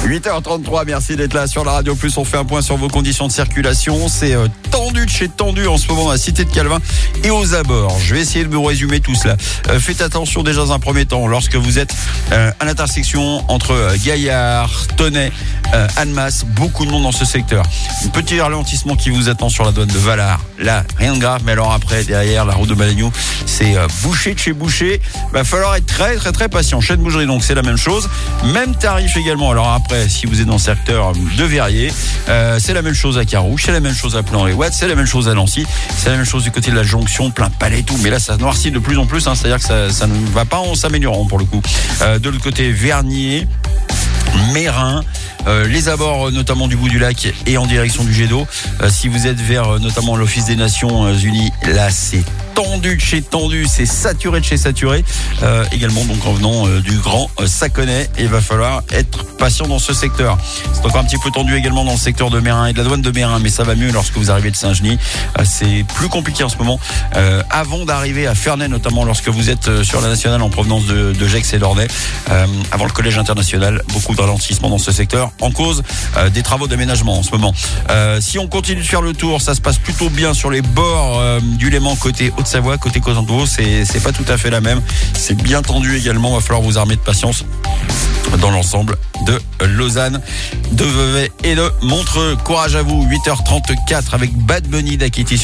8h33, merci d'être là sur la Radio Plus. On fait un point sur vos conditions de circulation. C'est tendu de chez tendu en ce moment à la Cité de Calvin et aux abords. Je vais essayer de vous résumer tout cela. Faites attention déjà dans un premier temps lorsque vous êtes à l'intersection entre Gaillard, Tonnet, Annemasse. Beaucoup de monde dans ce secteur. Un petit ralentissement qui vous attend sur la douane de Valard. Là, rien de grave, mais alors après, derrière la route de Malagnou, c'est bouché de chez bouché. Va falloir être très patient. Chaîne Bougerie, donc c'est la même chose. Même tarif également. Alors après, si vous êtes dans le secteur de Verrier, c'est la même chose à Carouge, c'est la même chose à Plan-les-Ouates, c'est la même chose à Nancy, c'est la même chose du côté de la jonction, plein palais et tout. Mais là, ça noircit de plus en plus, c'est-à-dire que ça ne va pas en s'améliorant pour le coup. De l'autre côté, Vernier, Mérin, les abords notamment du bout du lac et en direction du jet d'eau. Si vous êtes vers notamment l'Office des Nations Unies, là c'est tendu de chez tendu, c'est saturé de chez saturé. Également donc en venant du Grand Saconnet, il va falloir être patient dans ce secteur. C'est encore un petit peu tendu également dans le secteur de Mérin et de la douane de Mérin, mais ça va mieux lorsque vous arrivez de Saint-Genis. C'est plus compliqué en ce moment. Avant d'arriver à Ferney, notamment lorsque vous êtes sur la nationale en provenance de Gex et d'Ornay, avant le collège international, beaucoup de ralentissement dans ce secteur en cause des travaux d'aménagement en ce moment. Si on continue de faire le tour, ça se passe plutôt bien sur les bords du Léman côté Haute-Savoie, côté Cosanto, c'est pas tout à fait la même. C'est bien tendu également, va falloir vous armer de patience dans l'ensemble de Lausanne, de Vevey et de Montreux. Courage à vous, 8h34 avec Bad Bunny d'Akiti sur